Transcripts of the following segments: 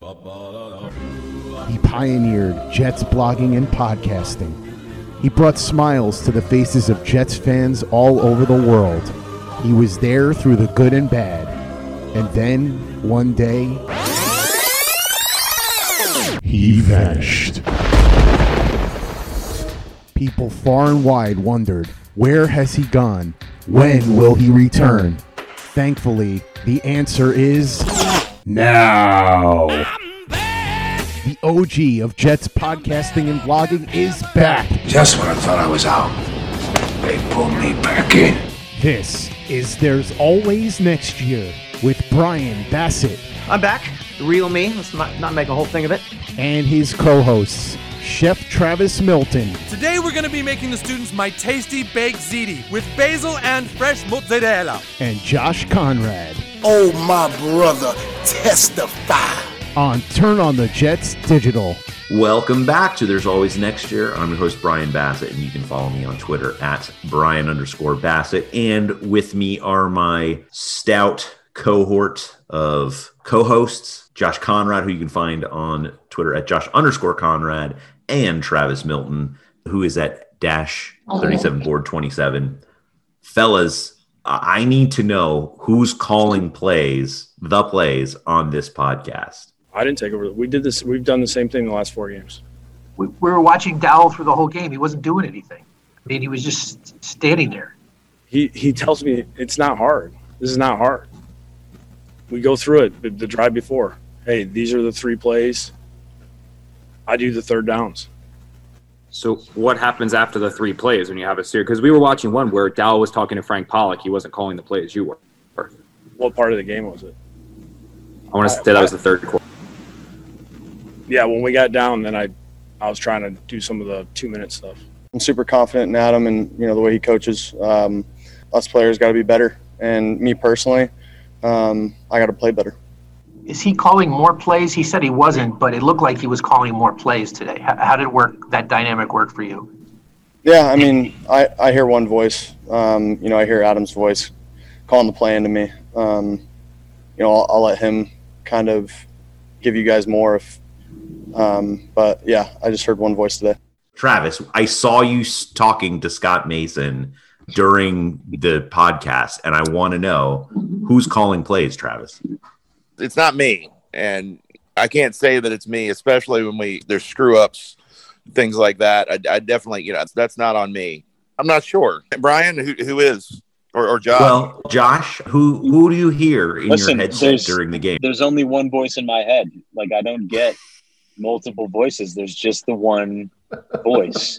He pioneered Jets blogging and podcasting. He brought smiles to the faces of Jets fans all over the world. He was there through the good and bad. And then, one day, he vanished. People far and wide wondered, where has he gone? When will he return? Thankfully, the answer is now. The OG of Jets podcasting and vlogging is back. Just when I thought I was out, they pulled me back in. This is There's Always Next Year with Brian Bassett. I'm back. The real me. Let's not make a whole thing of it. And his co-hosts, Chef Travis Milton. Today we're going to be making the students my tasty baked ziti with basil and fresh mozzarella. And Josh Conrad. Oh, my brother, testify. On Turn on the Jets Digital. Welcome back to There's Always Next Year. I'm your host, Brian Bassett, and you can follow me on Twitter at Brian_Bassett. And with me are my stout cohort of co-hosts, Josh Conrad, who you can find on Twitter at Josh_Conrad, and Travis Milton, who is at -37board27. Fellas, I need to know who's calling the plays on this podcast. I didn't take over. We did this. We've done the same thing in the last 4 games. We were watching Dowell through the whole game. He wasn't doing anything. I mean, he was just standing there. He tells me it's not hard. This is not hard. We go through it the drive before. Hey, these are the 3 plays. I do the third downs. So what happens after the 3 plays when you have a series? Because we were watching one where Dowell was talking to Frank Pollock. He wasn't calling the plays. You were. What part of the game was it? I want to say that was the third quarter. Yeah, when we got down, then I was trying to do some of the 2-minute stuff. I'm super confident in Adam and the way he coaches. Us players got to be better, and me personally, I got to play better. Is he calling more plays? He said he wasn't, but it looked like he was calling more plays today. How did that dynamic work for you? Yeah, I mean, I hear one voice. I hear Adam's voice calling the play into me. I'll let him kind of give you guys more but yeah, I just heard one voice today. Travis, I saw you talking to Scott Mason during the podcast, and I want to know who's calling plays, Travis. It's not me, and I can't say that it's me, especially when there's screw ups, things like that. I definitely, that's not on me. I'm not sure. Brian, who is? Or Josh? Well, Josh, who do you hear in your headset during the game? There's only one voice in my head. Like, I don't get multiple voices. There's just the one voice.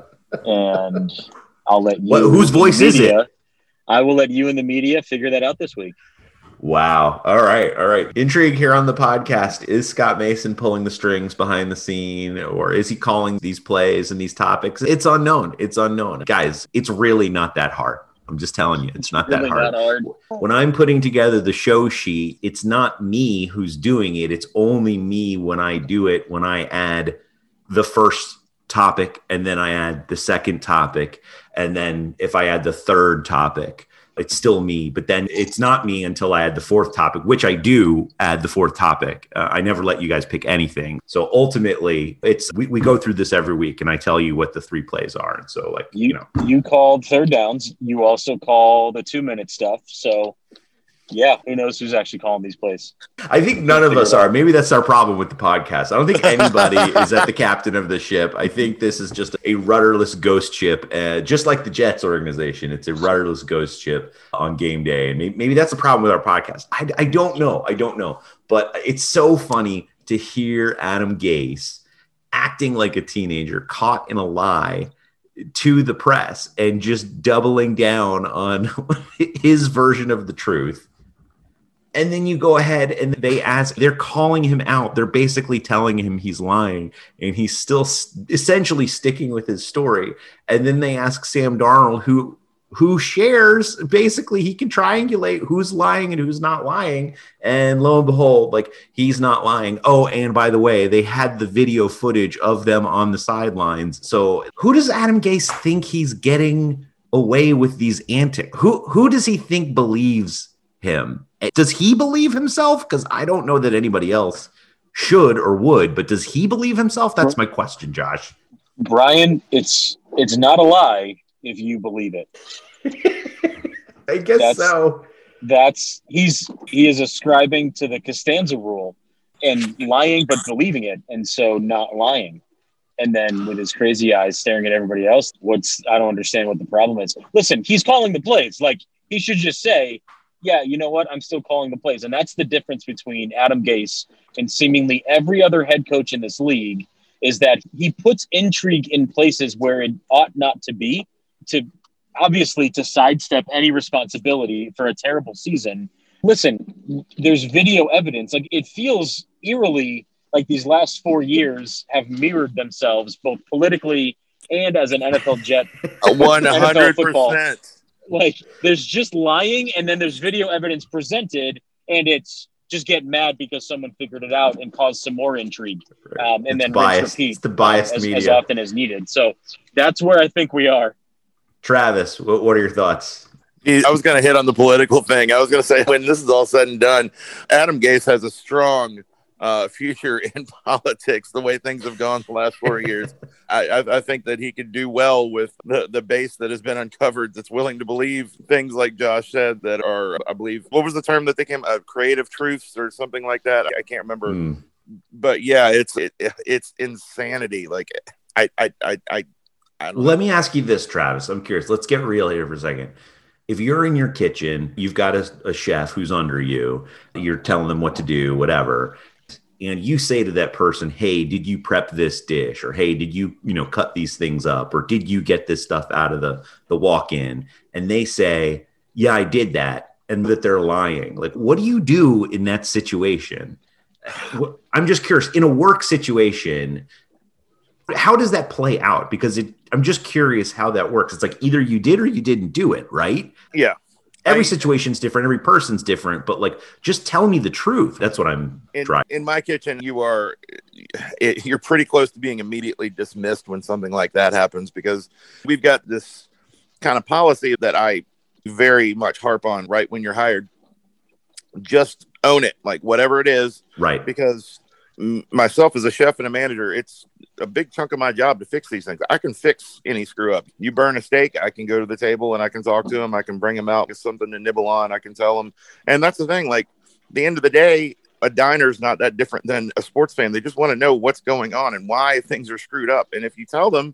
And I'll let you. Whose voice is it? I will let you and the media figure that out this week. Wow. All right. Intrigue here on the podcast. Is Scott Mason pulling the strings behind the scene, or is he calling these plays and these topics? It's unknown. Guys, it's really not that hard. I'm just telling you, it's not that hard. When I'm putting together the show sheet, it's not me who's doing it. It's only me when I do it, when I add the first topic and then I add the second topic. And then if I add the third topic, it's still me. But then it's not me until I add the fourth topic, which I do add the fourth topic. I never let you guys pick anything. So ultimately, we go through this every week, and I tell you what the 3 plays are. And so, you called third downs. You also call the 2-minute stuff. So, yeah, who knows who's actually calling these plays? I think none of us are. Maybe that's our problem with the podcast. I don't think anybody is at the captain of the ship. I think this is just a rudderless ghost ship, just like the Jets organization. It's a rudderless ghost ship on game day. And maybe that's the problem with our podcast. I don't know. But it's so funny to hear Adam Gase acting like a teenager caught in a lie to the press and just doubling down on his version of the truth. And then you go ahead and they're calling him out. They're basically telling him he's lying, and he's still essentially sticking with his story. And then they ask Sam Darnold, who shares, basically he can triangulate who's lying and who's not lying. And lo and behold, he's not lying. Oh, and by the way, they had the video footage of them on the sidelines. So who does Adam Gase think he's getting away with these antics? Who does he think believes him? Does he believe himself? Because I don't know that anybody else should or would, but does he believe himself? That's my question, Josh. Brian, it's not a lie if you believe it. I guess so. He is ascribing to the Costanza rule and lying but believing it, and so not lying. And then with his crazy eyes staring at everybody else, I don't understand what the problem is. Listen, he's calling the plays. Like, he should just say, yeah, you know what? I'm still calling the plays. And that's the difference between Adam Gase and seemingly every other head coach in this league, is that he puts intrigue in places where it ought not to be, to sidestep any responsibility for a terrible season. Listen, there's video evidence. Like, it feels eerily like these last 4 years have mirrored themselves both politically and as an NFL Jet. 100%. Like, there's just lying, and then there's video evidence presented, and it's just get mad because someone figured it out and caused some more intrigue. And then repeat it's the biased media as often as needed. So that's where I think we are. Travis, what are your thoughts? I was going to hit on the political thing. I was going to say, when this is all said and done, Adam Gase has a strong future in politics, the way things have gone the last 4 years. I think that he could do well with the base that has been uncovered, that's willing to believe things like Josh said, that are, I believe, what was the term that they came, creative truths or something like that? I can't remember. But yeah, it's insanity. Like, I don't know. Let me ask you this, Travis. I'm curious. Let's get real here for a second. If you're in your kitchen, you've got a chef who's under you, you're telling them what to do, whatever, and you say to that person, hey, did you prep this dish? Or, hey, did you cut these things up? Or did you get this stuff out of the walk-in? And they say, yeah, I did that. And that they're lying. Like, what do you do in that situation? I'm just curious, in a work situation, how does that play out? Because I'm just curious how that works. It's like either you did or you didn't do it, right? Yeah. Every situation's different. Every person's different. But like, just tell me the truth. That's what I'm trying. In my kitchen, you're pretty close to being immediately dismissed when something like that happens, because we've got this kind of policy that I very much harp on right when you're hired. Just own it, like whatever it is. Right. Because myself as a chef and a manager, it's a big chunk of my job to fix these things. I can fix any screw up. You burn a steak, I can go to the table and I can talk to them. I can bring them out with something to nibble on. I can tell them. And that's the thing. Like, at the end of the day, a diner is not that different than a sports fan. They just want to know what's going on and why things are screwed up. And if you tell them,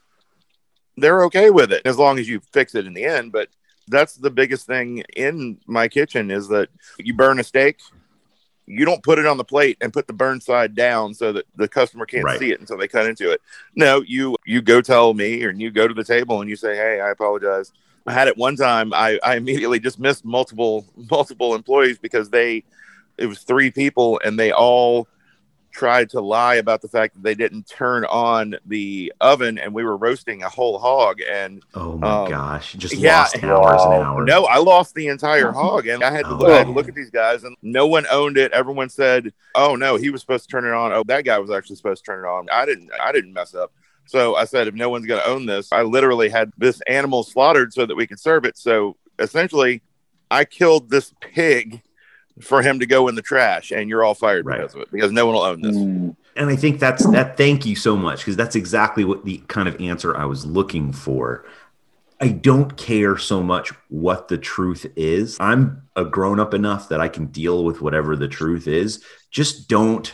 they're okay with it as long as you fix it in the end. But that's the biggest thing in my kitchen, is that you burn a steak, you don't put it on the plate and put the burn side down so that the customer can't see it until they cut into it. No, you go tell me, or you go to the table and you say, hey, I apologize. I had it one time. I immediately dismissed multiple employees because it was 3 people and they all tried to lie about the fact that they didn't turn on the oven and we were roasting a whole hog. And oh my gosh, you just lost hours and hours. No, I lost the entire hog, and I had to look at these guys, and no one owned it. Everyone said, oh no, he was supposed to turn it on. Oh, that guy was actually supposed to turn it on. I didn't mess up. So I said, if no one's going to own this, I literally had this animal slaughtered so that we could serve it. So essentially I killed this pig for him to go in the trash, and you're all fired because of it, because no one will own this. And I think thank you so much, because that's exactly what the kind of answer I was looking for. I don't care so much what the truth is. I'm a grown up enough that I can deal with whatever the truth is. Just don't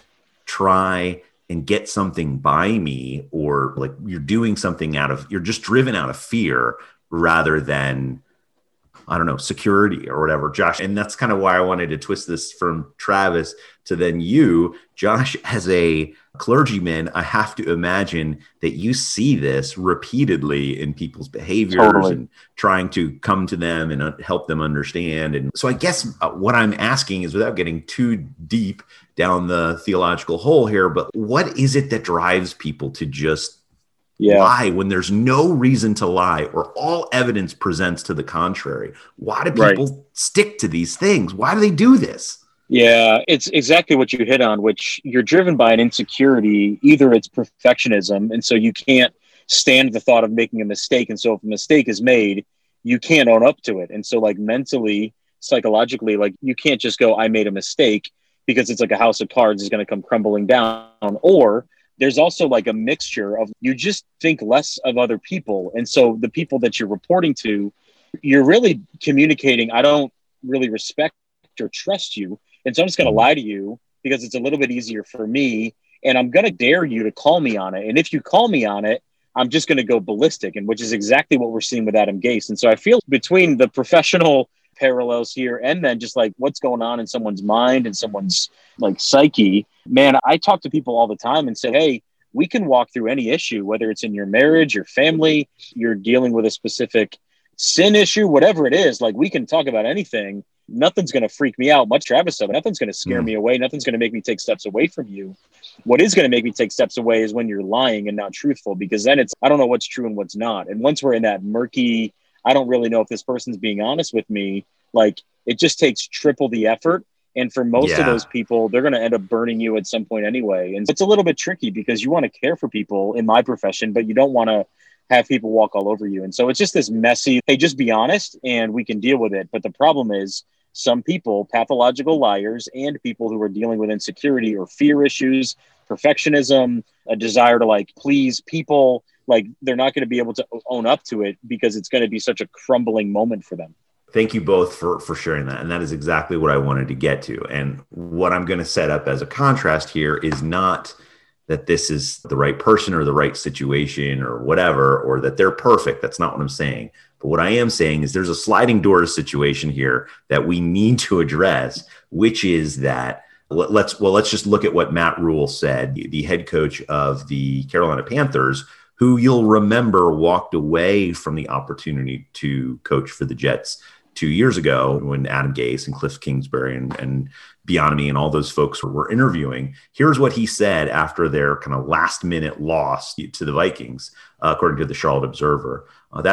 try and get something by me, or like you're doing something you're just driven out of fear rather than, I don't know, security or whatever, Josh. And that's kind of why I wanted to twist this from Travis to then you, Josh, as a clergyman. I have to imagine that you see this repeatedly in people's behaviors and trying to come to them and help them understand. And so I guess what I'm asking is, without getting too deep down the theological hole here, but what is it that drives people to just lie when there's no reason to lie, or all evidence presents to the contrary? Why do people stick to these things? Why do they do this? Yeah, it's exactly what you hit on, which you're driven by an insecurity. Either it's perfectionism, and so you can't stand the thought of making a mistake. And so if a mistake is made, you can't own up to it. And so like mentally, psychologically, like you can't just go, I made a mistake. because it's like a house of cards is going to come crumbling down. Or there's also like a mixture of you just think less of other people. And so the people that you're reporting to, you're really communicating, I don't really respect or trust you. And so I'm just going to lie to you because it's a little bit easier for me. And I'm going to dare you to call me on it. And if you call me on it, I'm just going to go ballistic, and which is exactly what we're seeing with Adam Gase. And so I feel between the professional parallels here and then just like what's going on in someone's mind and someone's like psyche, man, I talk to people all the time and say, hey, we can walk through any issue, whether it's in your marriage, your family, you're dealing with a specific sin issue, whatever it is, like we can talk about anything. Nothing's going to freak me out. Much Travis said, nothing's going to scare me away. Nothing's going to make me take steps away from you. What is going to make me take steps away is when you're lying and not truthful, because then I don't know what's true and what's not. And once we're in that murky, I don't really know if this person's being honest with me, like it just takes triple the effort. And for most of those people, they're going to end up burning you at some point anyway. And it's a little bit tricky because you want to care for people in my profession, but you don't want to have people walk all over you. And so it's just this messy, hey, just be honest and we can deal with it. But the problem is some people, pathological liars, and people who are dealing with insecurity or fear issues, perfectionism, a desire to like please people, like they're not going to be able to own up to it because it's going to be such a crumbling moment for them. Thank you both for sharing that. And that is exactly what I wanted to get to. And what I'm going to set up as a contrast here is not that this is the right person or the right situation or whatever, or that they're perfect. That's not what I'm saying. But what I am saying is there's a sliding door situation here that we need to address, which is that let's just look at what Matt Rule said, the head coach of the Carolina Panthers, who you'll remember walked away from the opportunity to coach for the Jets 2 years ago when Adam Gase and Cliff Kingsbury and Bieniemy and all those folks were interviewing. Here's what he said after their kind of last minute loss to the Vikings, according to the Charlotte Observer.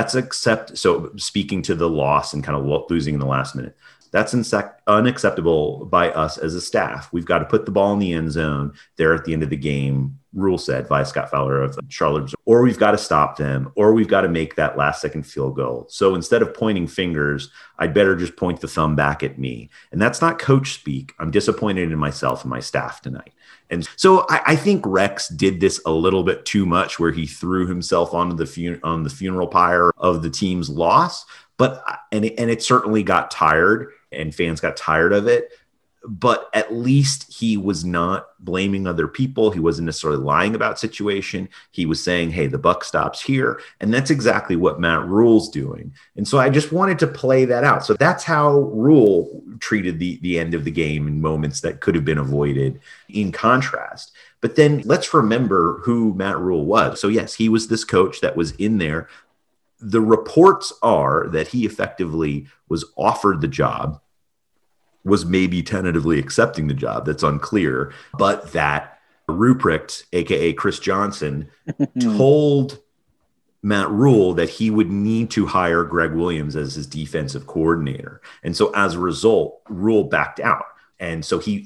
So speaking to the loss and kind of losing in the last minute, that's unacceptable by us as a staff. We've got to put the ball in the end zone there at the end of the game, Rule said via Scott Fowler of Charlotte, or we've got to stop them, or we've got to make that last second field goal. So instead of pointing fingers, I'd better just point the thumb back at me. And that's not coach speak. I'm disappointed in myself and my staff tonight. And so I think Rex did this a little bit too much, where he threw himself onto the funeral pyre of the team's loss. But it certainly got tired, and fans got tired of it. But at least he was not blaming other people. He wasn't necessarily lying about situation. He was saying, hey, the buck stops here. And that's exactly what Matt Rule's doing. And so I just wanted to play that out. So that's how Rule treated the end of the game in moments that could have been avoided, in contrast. But then let's remember who Matt Rule was. So yes, he was this coach that was in there. The reports are that he effectively was offered the job, was maybe tentatively accepting the job. That's unclear, but that Ruprecht, aka Chris Johnson, told Matt Rule that he would need to hire Greg Williams as his defensive coordinator. And so as a result, Rule backed out. And so he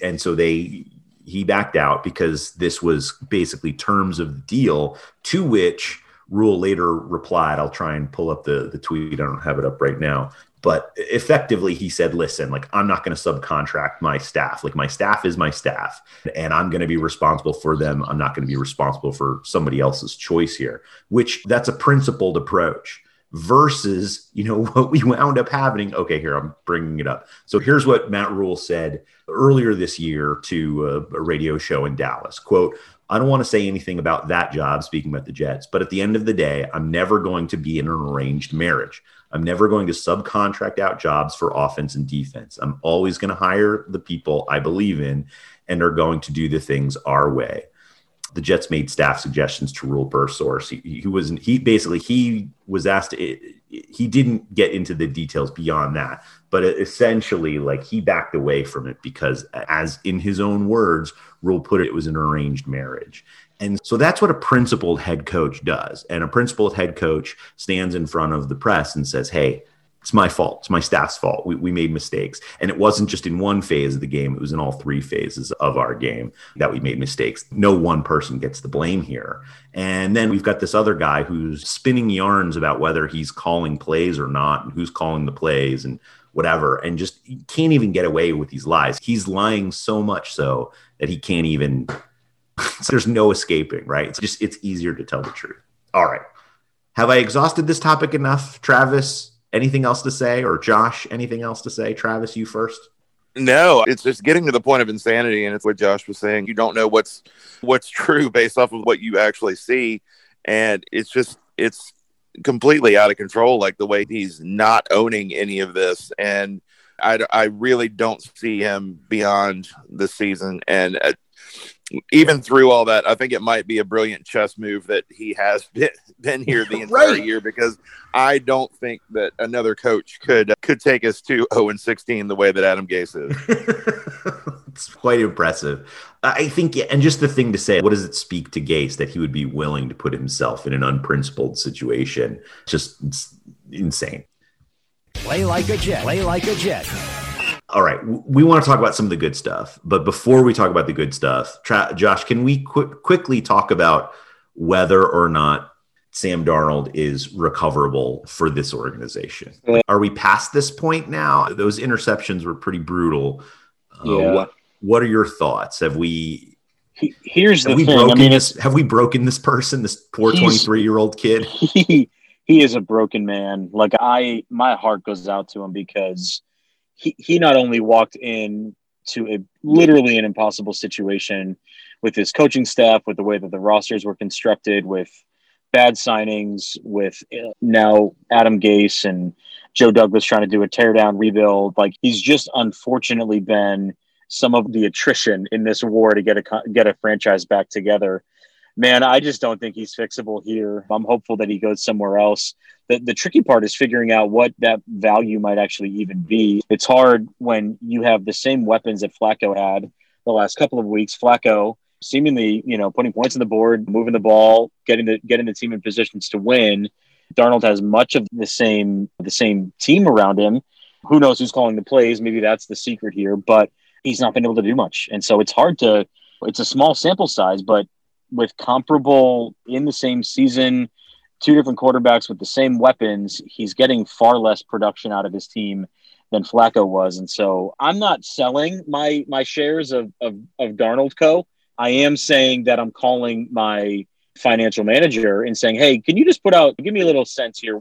backed out because this was basically terms of the deal, to which Rule later replied. I'll try and pull up the tweet. I don't have it up right now. But effectively, he said, listen, like, I'm not going to subcontract my staff. Like, my staff is my staff, and I'm going to be responsible for them. I'm not going to be responsible for somebody else's choice here, which that's a principled approach versus, what we wound up having. Okay, here, I'm bringing it up. So here's what Matt Rule said earlier this year to a radio show in Dallas. Quote, I don't want to say anything about that job, speaking about the Jets, but at the end of the day, I'm never going to be in an arranged marriage. I'm never going to subcontract out jobs for offense and defense. I'm always going to hire the people I believe in and are going to do the things our way. The Jets made staff suggestions to Rule per source. He was asked, he didn't get into the details beyond that, but essentially, like, he backed away from it because, as in his own words, Rule put it, it was an arranged marriage. And so that's what a principled head coach does. And a principled head coach stands in front of the press and says, hey, it's my fault. It's my staff's fault. We made mistakes. And it wasn't just in one phase of the game. It was in all three phases of our game that we made mistakes. No one person gets the blame here. And then we've got this other guy who's spinning yarns about whether he's calling plays or not, and who's calling the plays and whatever, and just can't even get away with these lies. He's lying so much so that he can't even, so there's no escaping, right? It's easier to tell the truth. All right. Have I exhausted this topic enough? Travis, anything else to say? Or Josh, anything else to say? Travis, you first. No, it's just getting to the point of insanity, and it's what Josh was saying. You don't know what's true based off of what you actually see, and it's completely out of control, like the way he's not owning any of this. And I really don't see him beyond this season. And even through all that, I think it might be a brilliant chess move that he has been here the entire year, because I don't think that another coach could take us to 0-16 the way that Adam Gase is. It's quite impressive. I think, and just the thing to say, what does it speak to Gase that he would be willing to put himself in an unprincipled situation? It's insane. Play like a Jet. Play like a Jet. All right, we want to talk about some of the good stuff, but before we talk about the good stuff, Josh, can we quickly talk about whether or not Sam Darnold is recoverable for this organization? Are we past this point now? Those interceptions were pretty brutal. What are your thoughts? Have we? Here's the thing. Have we broken this person? This poor 23-year-old kid. He is a broken man. Like my heart goes out to him, because he not only walked in to literally an impossible situation with his coaching staff, with the way that the rosters were constructed, with bad signings, with now Adam Gase and Joe Douglas trying to do a teardown rebuild. Like, he's just unfortunately been some of the attrition in this war to get a franchise back together. Man, I just don't think he's fixable here. I'm hopeful that he goes somewhere else. The tricky part is figuring out what that value might actually even be. It's hard when you have the same weapons that Flacco had the last couple of weeks. Flacco seemingly, putting points on the board, moving the ball, getting the team in positions to win. Darnold has much of the same team around him. Who knows who's calling the plays? Maybe that's the secret here, but he's not been able to do much. And so it's a small sample size, but with comparable in the same season, two different quarterbacks with the same weapons, he's getting far less production out of his team than Flacco was. And so I'm not selling my shares of Darnold Co. I am saying that I'm calling my financial manager and saying, hey, can you just give me a little sense here.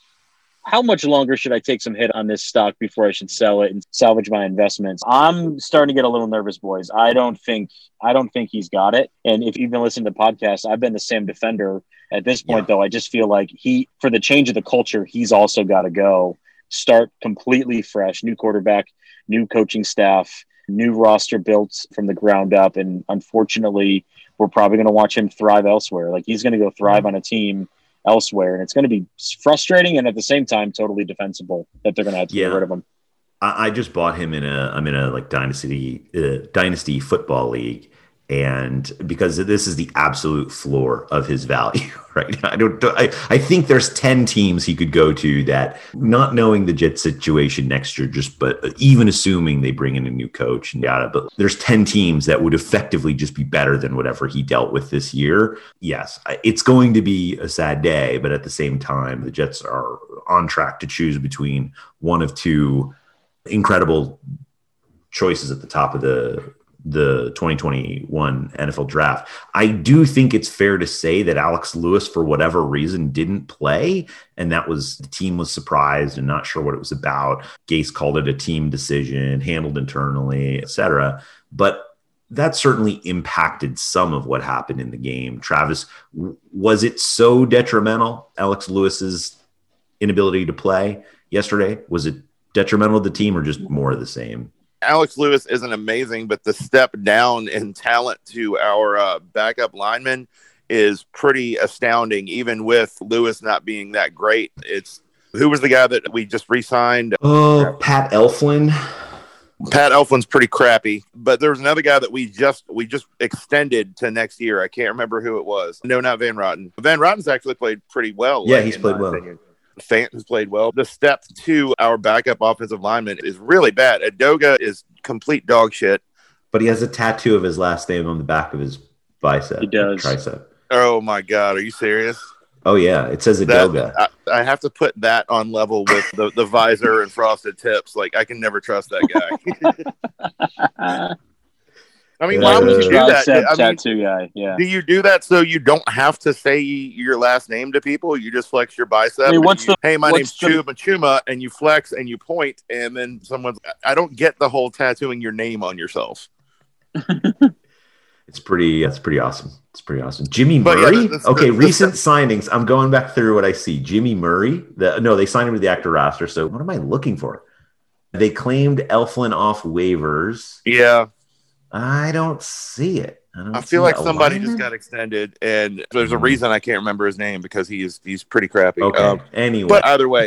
How much longer should I take some hit on this stock before I should sell it and salvage my investments? I'm starting to get a little nervous, boys. I don't think he's got it. And if you've been listening to the podcast, I've been the same defender at this point, though. I just feel like for the change of the culture, he's also got to go. Start completely fresh, new quarterback, new coaching staff, new roster built from the ground up. And unfortunately, we're probably going to watch him thrive elsewhere. Like, he's going to go thrive on a team elsewhere, and it's going to be frustrating and at the same time totally defensible that they're going to have to get rid of him. I just bought him I'm in a like dynasty football league, and because this is the absolute floor of his value, right? I think there's 10 teams he could go to that, not knowing the Jets situation next year, but even assuming they bring in a new coach and but there's 10 teams that would effectively just be better than whatever he dealt with this year. Yes, it's going to be a sad day, but at the same time, the Jets are on track to choose between one of two incredible choices at the top of the 2021 NFL draft. I do think it's fair to say that Alex Lewis, for whatever reason, didn't play, and the team was surprised and not sure what it was about. Gase called it a team decision, handled internally, etc. But that certainly impacted some of what happened in the game. Travis, was it so detrimental, Alex Lewis's inability to play yesterday? Was it detrimental to the team or just more of the same? Alex Lewis isn't amazing, but the step down in talent to our backup lineman is pretty astounding, even with Lewis not being that great. Who was the guy that we just re-signed? Oh, Pat Elflein. Pat Elflin's pretty crappy, but there was another guy that we just extended to next year. I can't remember who it was. No, not Van Rotten. Van Rotten's actually played pretty well. Yeah, he's played well. Fant has played well. The step to our backup offensive lineman is really bad. Adoga is complete dog shit. But he has a tattoo of his last name on the back of his bicep. He does. Tricep. Oh, my God. Are you serious? Oh yeah, it says Edoga. I have to put that on level with the visor and frosted tips. Like I can never trust that guy. I mean, why would you do that? Tattoo guy. Yeah. Do you do that so you don't have to say your last name to people? You just flex your bicep. I mean, hey, my name's Chuma, and you flex and you point, and then someone's. I don't get the whole tattooing your name on yourself. It's pretty awesome. It's pretty awesome. Jimmy Murray. Recent signings. I'm going back through what I see. Jimmy Murray. They signed him to the actor roster. So what am I looking for? They claimed Elflin off waivers. Yeah. I don't see it. I feel like somebody just got extended, and there's a reason I can't remember his name because he's pretty crappy. Okay. Anyway, but either way,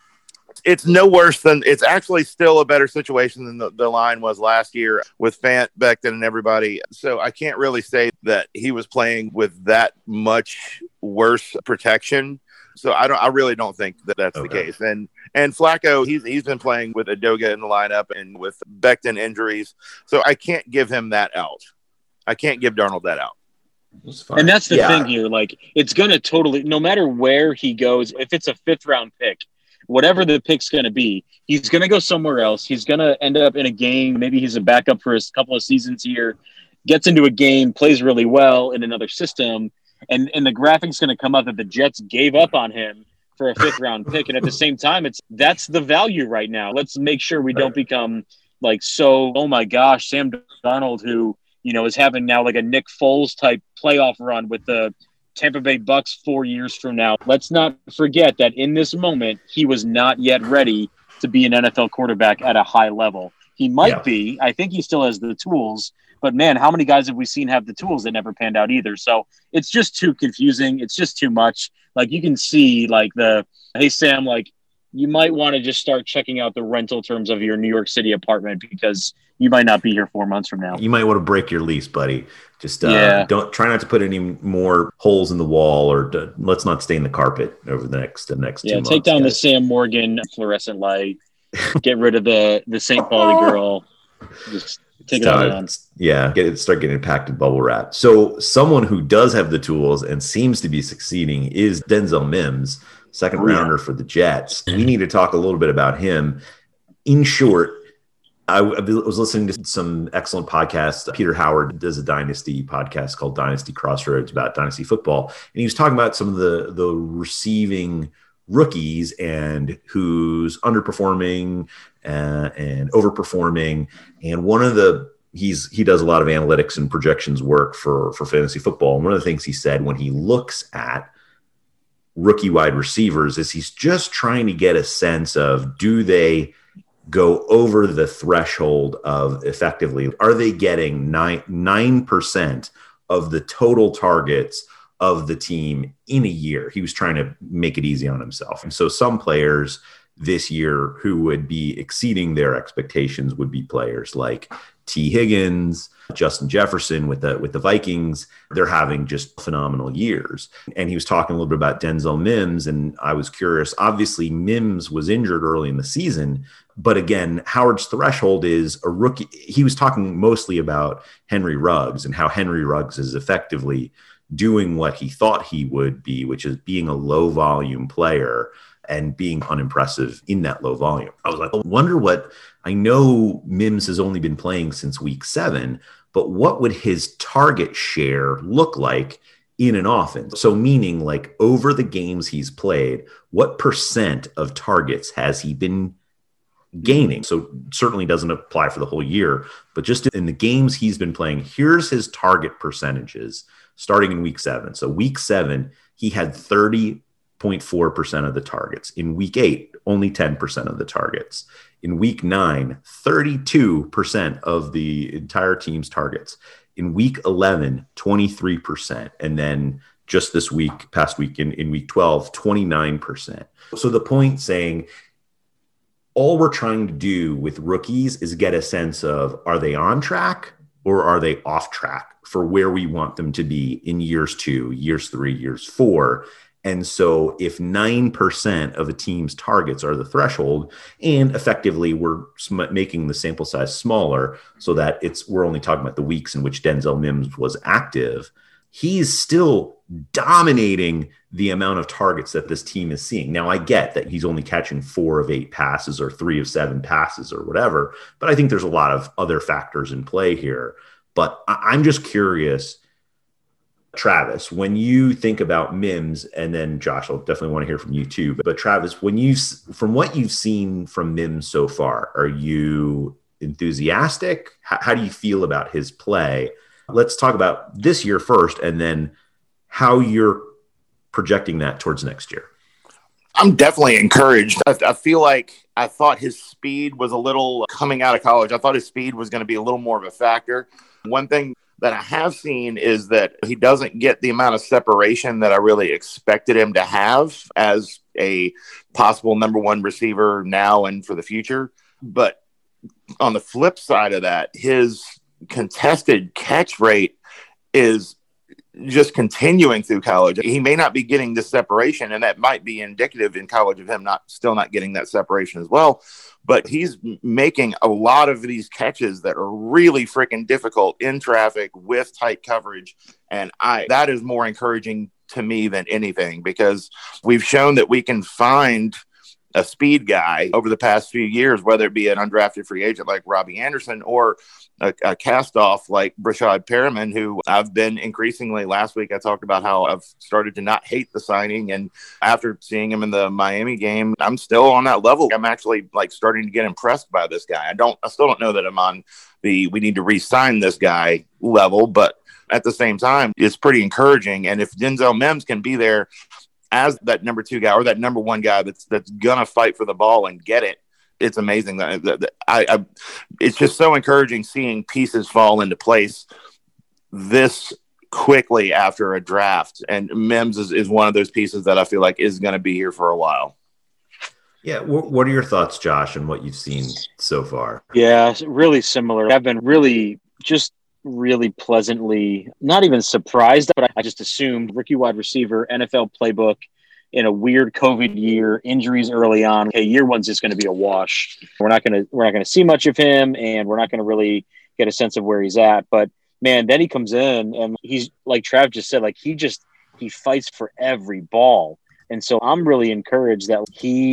it's no worse than. It's actually still a better situation than the line was last year with Fant, Becton, and everybody. So I can't really say that he was playing with that much worse protection. So I really don't think that that's the case. And Flacco, he's been playing with Edoga in the lineup and with Becton injuries. So I can't give him that out. I can't give Darnold that out. And that's the thing here. Like, it's going to totally, no matter where he goes, if it's a 5th round pick, whatever the pick's going to be, he's going to go somewhere else. He's going to end up in a game. Maybe he's a backup for a couple of seasons here, gets into a game, plays really well in another system. And the graphic's going to come up that the Jets gave up on him for a 5th round pick. And at the same time, that's the value right now. Let's make sure we don't become like, oh my gosh, Sam Darnold, who, is having now like a Nick Foles type playoff run with the Tampa Bay Bucks 4 years from now. Let's not forget that in this moment, he was not yet ready to be an NFL quarterback at a high level. He might be. I think he still has the tools. But, man, how many guys have we seen have the tools that never panned out either? So it's just too confusing. It's just too much. Like, you can see, like, hey, Sam, like, you might want to just start checking out the rental terms of your New York City apartment because you might not be here 4 months from now. You might want to break your lease, buddy. Just don't try not to put any more holes in the wall or let's not stain the carpet over the next 2 months. Yeah, take down the Sam Morgan fluorescent light. Get rid of the St. Pauli girl. Just take it all down. Yeah, start getting packed in bubble wrap. So someone who does have the tools and seems to be succeeding is Denzel Mims, second rounder for the Jets. We need to talk a little bit about him. In short, I was listening to some excellent podcasts. Peter Howard does a Dynasty podcast called Dynasty Crossroads about Dynasty football. And he was talking about some of the receiving rookies and who's underperforming and overperforming. And one of he does a lot of analytics and projections work for fantasy football. And one of the things he said when he looks at rookie wide receivers is he's just trying to get a sense of, do they go over the threshold of effectively, are they getting 9% of the total targets of the team in a year? He was trying to make it easy on himself. And so some players this year who would be exceeding their expectations would be players like T. Higgins, Justin Jefferson with the Vikings. They're having just phenomenal years. And he was talking a little bit about Denzel Mims, and I was curious. Obviously, Mims was injured early in the season, but again, Howard's threshold is a rookie. He was talking mostly about Henry Ruggs and how Henry Ruggs is effectively doing what he thought he would be, which is being a low volume player and being unimpressive in that low volume. I was like, I wonder what, I know Mims has only been playing since week 7, but what would his target share look like in an offense? So meaning like over the games he's played, what percent of targets has he been gaining? So certainly doesn't apply for the whole year, but just in the games he's been playing, here's his target percentages starting in week 7. So week 7, he had 30.4% of the targets. In week 8, only 10% of the targets. In week 9, 32% of the entire team's targets. In week 11, 23%. And then just this week, past week in week 12, 29%. So the point saying, all we're trying to do with rookies is get a sense of, are they on track or are they off track for where we want them to be in years 2, years 3, years 4. And so if 9% of a team's targets are the threshold, and effectively we're making the sample size smaller so that we're only talking about the weeks in which Denzel Mims was active, he's still dominating the amount of targets that this team is seeing. Now, I get that he's only catching 4 of 8 passes or 3 of 7 passes or whatever, but I think there's a lot of other factors in play here. But I'm just curious, Travis, when you think about Mims, and then Josh, I'll definitely want to hear from you too. But Travis, from what you've seen from Mims so far, are you enthusiastic? How do you feel about his play? Let's talk about this year first, and then how you're projecting that towards next year. I'm definitely encouraged. I feel like I thought his speed was a little coming out of college. I thought his speed was going to be a little more of a factor. One thing that I have seen is that he doesn't get the amount of separation that I really expected him to have as a possible number 1 receiver now and for the future. But on the flip side of that, his contested catch rate is just continuing through college. He may not be getting the separation, and that might be indicative in college of him still not getting that separation as well. But he's making a lot of these catches that are really freaking difficult in traffic with tight coverage. And that is more encouraging to me than anything, because we've shown that we can find a speed guy over the past few years, whether it be an undrafted free agent like Robbie Anderson or a cast-off like Brashad Perriman, who I've been increasingly, last week I talked about how I've started to not hate the signing. And after seeing him in the Miami game, I'm still on that level. I'm actually starting to get impressed by this guy. I still don't know that I'm on we need to re-sign this guy level, but at the same time, it's pretty encouraging. And if Denzel Mims can be there as that number 2 guy or that number 1 guy that's gonna fight for the ball and get it, it's amazing. It's just so encouraging seeing pieces fall into place this quickly after a draft. And Mims is one of those pieces that I feel like is going to be here for a while. Yeah. What are your thoughts, Josh, on what you've seen so far? Yeah, really similar. I've been really pleasantly, not even surprised, but I just assumed rookie wide receiver, NFL playbook in a weird COVID year, injuries early on. Okay, year 1's just going to be a wash. We're not going to see much of him, and we're not going to really get a sense of where he's at. But man, then he comes in and he's like Trav just said, he fights for every ball. And so I'm really encouraged that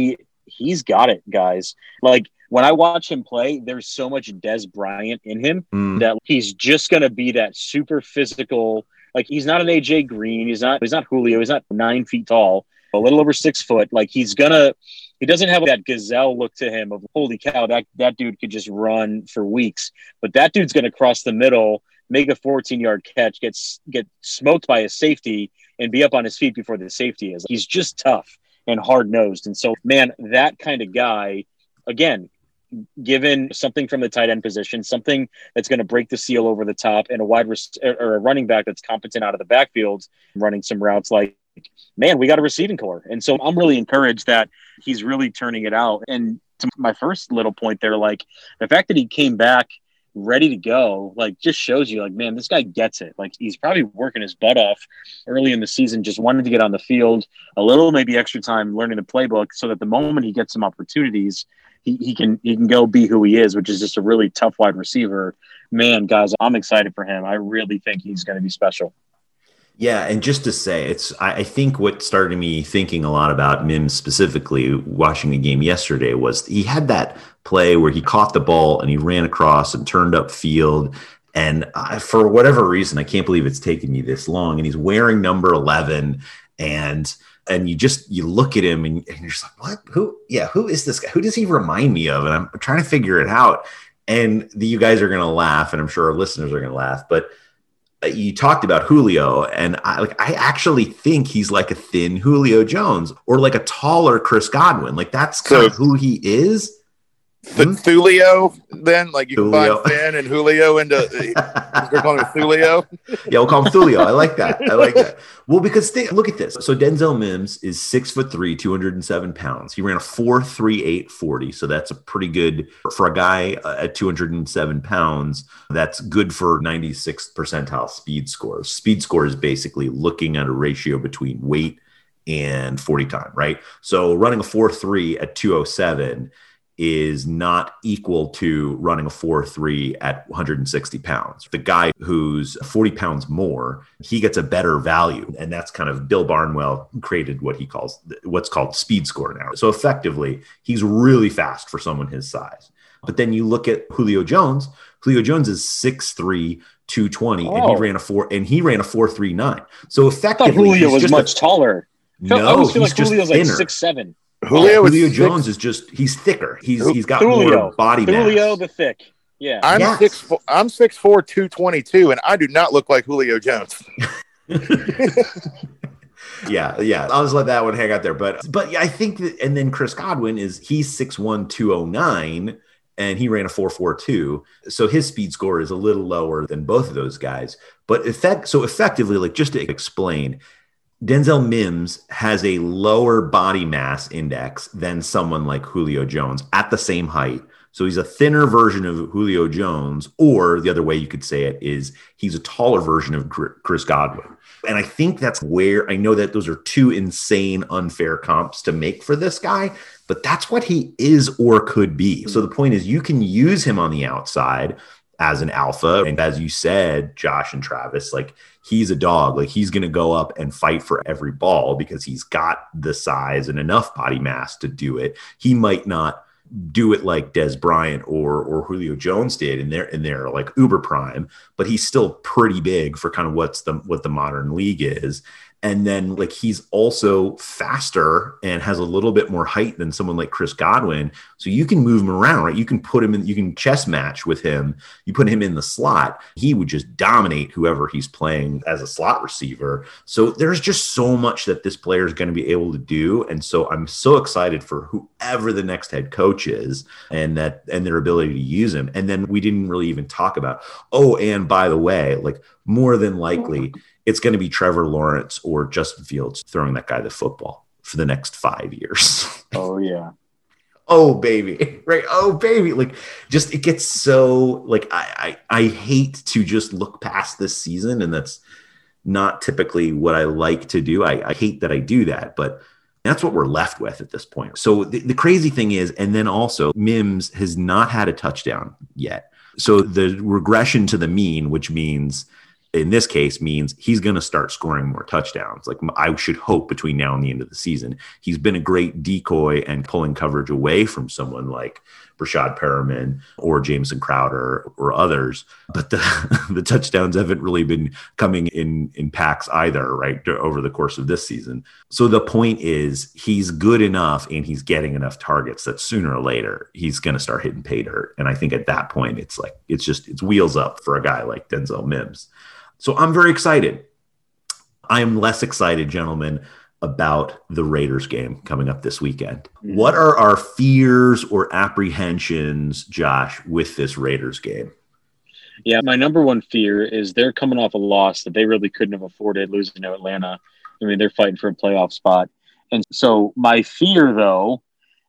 he's got it, guys. When I watch him play, there's so much Des Bryant in him that he's just going to be that super physical. He's not an AJ Green. He's not Julio. He's not 9 feet tall, a little over 6 foot. He doesn't have that gazelle look to him of, holy cow, that dude could just run for weeks. But that dude's going to cross the middle, make a 14-yard catch, get smoked by a safety, and be up on his feet before the safety is. He's just tough and hard-nosed. And so, man, that kind of guy, again, given something from the tight end position, something that's going to break the seal over the top, and or a running back that's competent out of the backfield, running some routes, man, we got a receiving core. And so I'm really encouraged that he's really turning it out. And to my first little point there, the fact that he came back ready to go, just shows you, man, this guy gets it. He's probably working his butt off early in the season, just wanted to get on the field, a little maybe extra time learning the playbook, so that the moment he gets some opportunities, he can go be who he is, which is just a really tough wide receiver. Man, guys, I'm excited for him. I really think he's going to be special. Yeah, and just to say, I think what started me thinking a lot about Mims specifically watching the game yesterday was he had that play where he caught the ball and he ran across and turned up field. And for whatever reason, I can't believe it's taken me this long. And he's wearing number 11, and you look at him and you're just like, what? Who is this guy? Who does he remind me of? And I'm trying to figure it out. And you guys are going to laugh, and I'm sure our listeners are going to laugh, but you talked about Julio, and I actually think he's like a thin Julio Jones or like a taller Chris Godwin. That's kind of who he is. Julio, then you combine Finn and Julio into you're calling him Julio. Yeah, we'll call him Julio. I like that. Well, because look at this. So Denzel Mims is 6'3", 207 pounds. He ran a 4.38 40. So that's a pretty good for a guy at 207 pounds. That's good for 96th percentile speed score. Speed score is basically looking at a ratio between weight and 40 time, right? So running a 4.3 at 207 is not equal to running a 4.3 at 160 pounds. The guy who's 40 pounds more, he gets a better value. And that's kind of Bill Barnwell created what's called speed score now. So effectively, he's really fast for someone his size. But then you look at Julio Jones. Julio Jones is 6'3", 220, and he ran a 4.39. So effectively, Julio was much taller. No, I always feel he's like just Julio's thinner. like 6'7". Julio Jones is just, he's thicker. He's got Julio. more body mass. Julio the thick. Yeah. I'm 6'4", 222, and I do not look like Julio Jones. Yeah. I'll just let that one hang out there. But yeah, I think that, and then Chris Godwin he's 6'1", 209, and he ran a 4.42. So his speed score is a little lower than both of those guys. But effectively, like, just to explain, Denzel Mims has a lower body mass index than someone like Julio Jones at the same height. So he's a thinner version of Julio Jones, or the other way you could say it is he's a taller version of Chris Godwin. And I think that's where, I know that those are two insane, unfair comps to make for this guy, but that's what he is or could be. So the point is, you can use him on the outside as an alpha. And as you said, Josh and Travis, like, he's a dog. Like, he's going to go up and fight for every ball because he's got the size and enough body mass to do it. He might not do it like Des Bryant or Julio Jones did in their like uber prime, but he's still pretty big for kind of what the modern league is. And then, like, he's also faster and has a little bit more height than someone like Chris Godwin. So you can move him around, right? You can put him in, you can chess match with him. You put him in the slot, he would just dominate whoever he's playing as a slot receiver. So there's just so much that this player is going to be able to do. And so I'm so excited for whoever the next head coach is and their ability to use him. And then we didn't really even talk about, and by the way, like, more than likely, it's going to be Trevor Lawrence or Justin Fields throwing that guy the football for the next 5 years. Oh, yeah. Oh, baby. Right. Oh, baby. Like, just, it gets so, like, I hate to just look past this season, and that's not typically what I like to do. I hate that I do that, but that's what we're left with at this point. So the crazy thing is, and then also Mims has not had a touchdown yet. So the regression to the mean, which means, in this case, means he's going to start scoring more touchdowns. Like, I should hope between now and the end of the season. He's been a great decoy and pulling coverage away from someone like Rashad Perriman or Jameson Crowder or others. But the touchdowns haven't really been coming in packs either, right, over the course of this season. So the point is, he's good enough and he's getting enough targets that sooner or later he's going to start hitting pay dirt. And I think at that point, it's wheels up for a guy like Denzel Mims. So I'm very excited. I am less excited, gentlemen, about the Raiders game coming up this weekend. What are our fears or apprehensions, Josh, with this Raiders game? Yeah, my number one fear is they're coming off a loss that they really couldn't have afforded, losing to Atlanta. I mean, they're fighting for a playoff spot. And so my fear, though,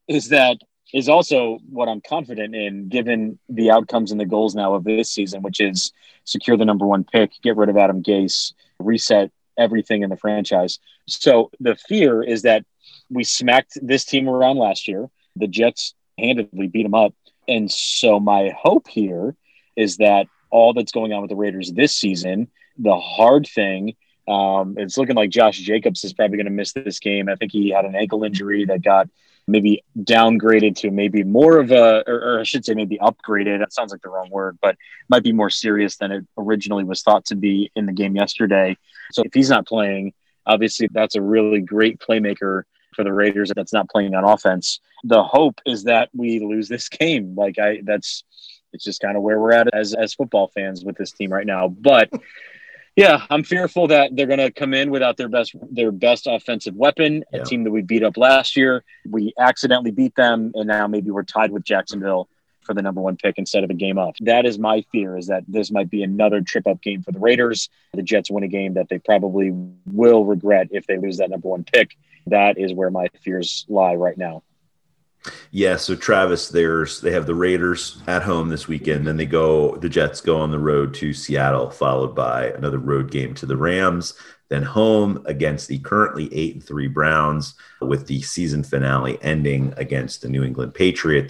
is also what I'm confident in, given the outcomes and the goals now of this season, which is secure the number one pick, get rid of Adam Gase, reset everything in the franchise. So the fear is that we smacked this team around last year. The Jets handedly beat them up. And so my hope here is that all that's going on with the Raiders this season, the hard thing, it's looking like Josh Jacobs is probably going to miss this game. I think he had an ankle injury that got maybe downgraded to maybe more of or I should say maybe upgraded. That sounds like the wrong word, but might be more serious than it originally was thought to be in the game yesterday. So if he's not playing, obviously that's a really great playmaker for the Raiders that's not playing on offense. The hope is that we lose this game. It's just kind of where we're at as football fans with this team right now. But yeah, I'm fearful that they're going to come in without their best offensive weapon, a team that we beat up last year. We accidentally beat them, and now maybe we're tied with Jacksonville for the number one pick instead of a game up. That is my fear, is that this might be another trip-up game for the Raiders. The Jets win a game that they probably will regret if they lose that number one pick. That is where my fears lie right now. Yeah, so Travis, they have the Raiders at home this weekend, then the Jets go on the road to Seattle, followed by another road game to the Rams, then home against the currently 8-3 Browns, with the season finale ending against the New England Patriots.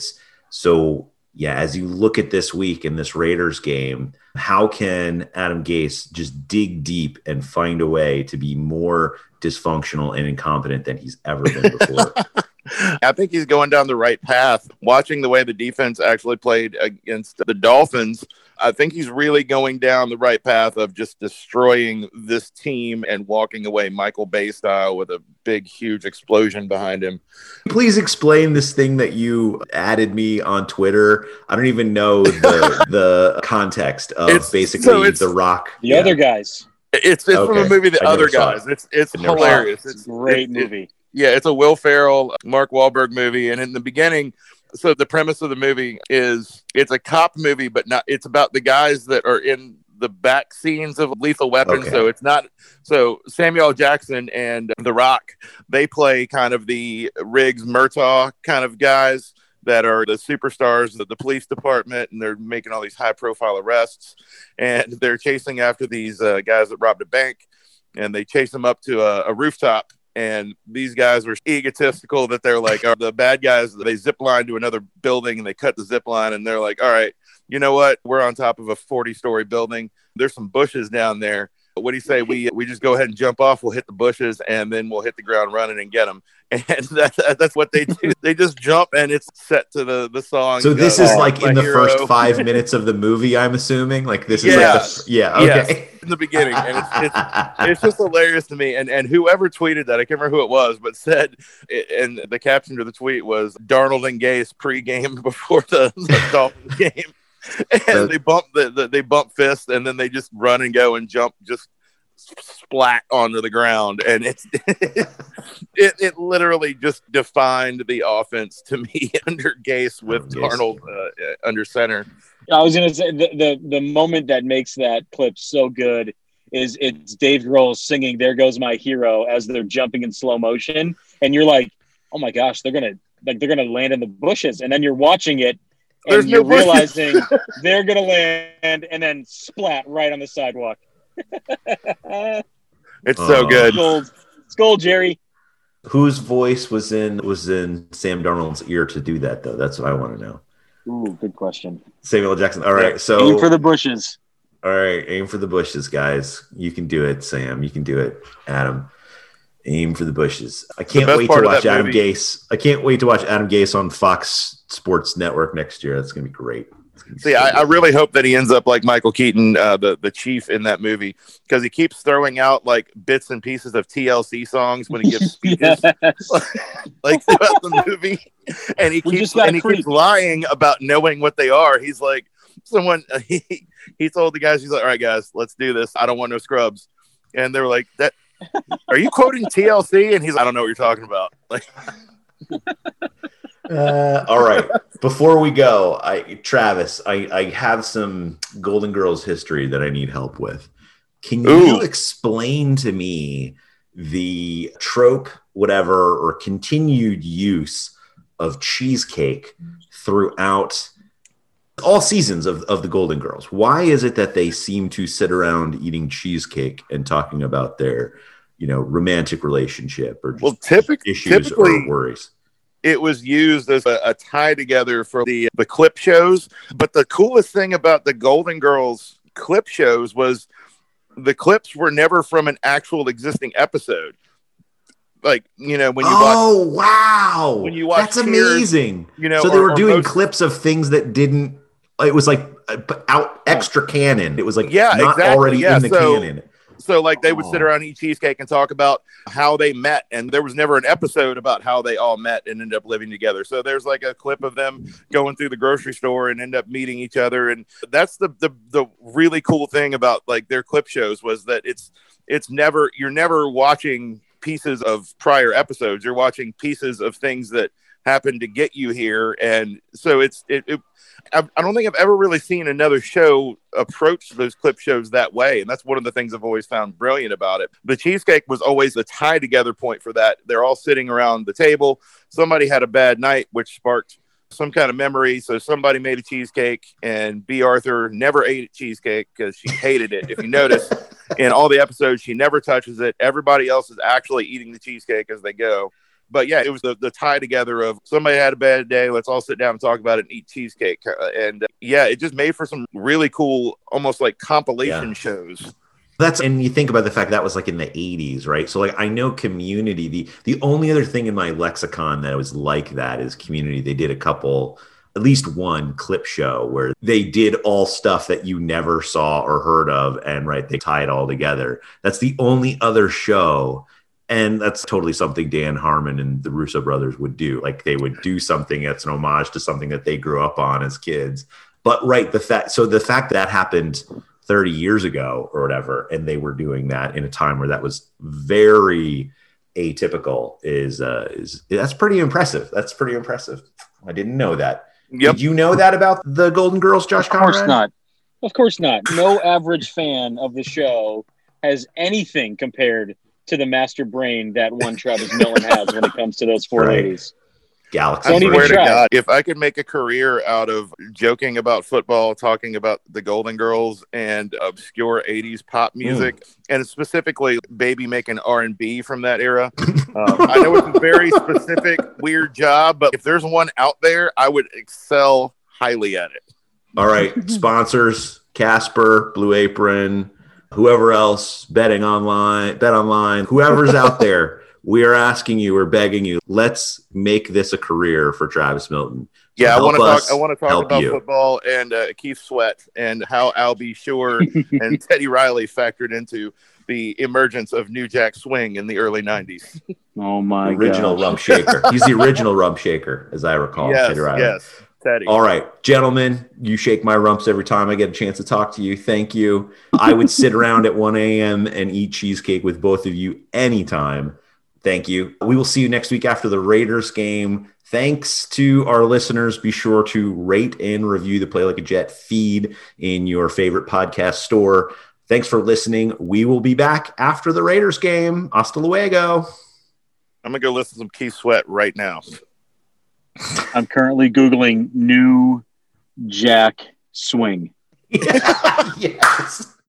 So, yeah, as you look at this week in this Raiders game, how can Adam Gase just dig deep and find a way to be more dysfunctional and incompetent than he's ever been before? I think he's going down the right path. Watching the way the defense actually played against the Dolphins, I think he's really going down the right path of just destroying this team and walking away Michael Bay style with a big, huge explosion behind him. Please explain this thing that you added me on Twitter. I don't even know the context of basically The Rock. The other guys. It's okay. From the movie The Other Guys. It's hilarious. It's a great movie. Yeah, it's a Will Ferrell, Mark Wahlberg movie. And in the beginning, so the premise of the movie is it's a cop movie, but not. It's about the guys that are in the back scenes of Lethal Weapon. Okay. So it's not. So Samuel L. Jackson and The Rock, they play kind of the Riggs Murtaugh kind of guys that are the superstars of the police department, and they're making all these high-profile arrests, and they're chasing after these guys that robbed a bank, and they chase them up to a rooftop. And these guys are egotistical that they're like, are the bad guys, they zip line to another building and they cut the zip line. And they're like, all right, you know what? We're on top of a 40-story building. There's some bushes down there. What do you say? We just go ahead and jump off. We'll hit the bushes and then we'll hit the ground running and get them. And that's what they do. They just jump and it's set to the song. So this is like in the first 5 minutes of the movie, I'm assuming. Like this is okay. Yes, in the beginning, and it's just hilarious to me. And whoever tweeted that, I can't remember who it was, but said, and the caption to the tweet was Darnold and Gase pregame before the Dolphins game. And they bump fists, and then they just run and go and jump, just splat onto the ground, and it literally just defined the offense to me under Gase with Darnold under center. I was gonna say the moment that makes that clip so good is it's Dave Grohl singing "There Goes My Hero" as they're jumping in slow motion, and you're like, oh my gosh, they're gonna land in the bushes, and then you're watching it. And you're realizing they're going to land and then splat right on the sidewalk. It's so good. It's gold, Jerry. Whose voice was in Sam Darnold's ear to do that, though? That's what I want to know. Ooh, good question. Samuel L. Jackson. All right, so aim for the bushes. All right, aim for the bushes, guys. You can do it, Sam. You can do it, Adam. Aim for the bushes. I can't wait to watch Adam Gase. I can't wait to watch Adam Gase on Fox Sports Network next year. That's going to be great. See, I really hope that he ends up like Michael Keaton, the chief in that movie, because he keeps throwing out like bits and pieces of TLC songs when he gives speeches, like throughout the movie, and he keeps lying about knowing what they are. He's like, he told the guys, he's like, all right, guys, let's do this. I don't want no scrubs, and they were like, that. Are you quoting TLC? And he's like, I don't know what you're talking about. Like, all right. Before we go, Travis, I have some Golden Girls history that I need help with. Can you explain to me the trope, whatever, or continued use of cheesecake throughout all seasons of the Golden Girls? Why is it that they seem to sit around eating cheesecake and talking about their, romantic relationship or issues or worries? It was used as a tie together for the clip shows. But the coolest thing about the Golden Girls clip shows was the clips were never from an actual existing episode. Like, when you watch. Wow. When you watch that's amazing. So they were doing clips of things that didn't. It was like out extra canon. It was like already in the canon. So like they would sit around, eat cheesecake, and talk about how they met, and there was never an episode about how they all met and ended up living together. So there's like a clip of them going through the grocery store and end up meeting each other, and that's the really cool thing about like their clip shows was that you're never watching pieces of prior episodes. You're watching pieces of things that happened to get you here, and so I don't think I've ever really seen another show approach those clip shows that way. And that's one of the things I've always found brilliant about it. The cheesecake was always the tie together point for that. They're all sitting around the table. Somebody had a bad night, which sparked some kind of memory. So somebody made a cheesecake, and B. Arthur never ate cheesecake because she hated it. If you notice in all the episodes, she never touches it. Everybody else is actually eating the cheesecake as they go. But yeah, it was the tie together of somebody had a bad day. Let's all sit down and talk about it and eat cheesecake. And yeah, it just made for some really cool, almost like compilation shows. And you think about the fact that was like in the 80s, right? So like I know Community, the only other thing in my lexicon that was like that is Community. They did at least one clip show where they did all stuff that you never saw or heard of, and they tie it all together. That's the only other show. And that's totally something Dan Harmon and the Russo brothers would do. Like they would do something that's an homage to something that they grew up on as kids. But the fact that happened 30 years ago or whatever, and they were doing that in a time where that was very atypical is that's pretty impressive. That's pretty impressive. I didn't know that. Yep. Did you know that about the Golden Girls, Josh Conrad? Of course not. Of course not. No average fan of the show has anything compared to the master brain that one Travis Milton has when it comes to those four ladies. Galaxy. I swear to God, if I could make a career out of joking about football, talking about the Golden Girls and obscure 80s pop music, and specifically Baby making R&B from that era, I know it's a very specific, weird job, but if there's one out there, I would excel highly at it. All right, sponsors, Casper, Blue Apron, whoever else, Bet Online, whoever's out there, we are asking you, we're begging you, let's make this a career for Travis Milton. Yeah, I want to talk about football and Keith Sweat and how Al B. Sure and Teddy Riley factored into the emergence of New Jack Swing in the early 90s. Oh my god. Original Rump Shaker. He's the original Rump Shaker, as I recall. Yes, Teddy Riley. yes. Teddy. All right, gentlemen, you shake my rumps every time I get a chance to talk to you. Thank you. I would sit around at 1 a.m. and eat cheesecake with both of you anytime. Thank you. We will see you next week after the Raiders game. Thanks to our listeners. Be sure to rate and review the Play Like a Jet feed in your favorite podcast store. Thanks for listening. We will be back after the Raiders game. Hasta luego. I'm going to go listen to some Keith Sweat right now. I'm currently Googling New Jack Swing. Yes.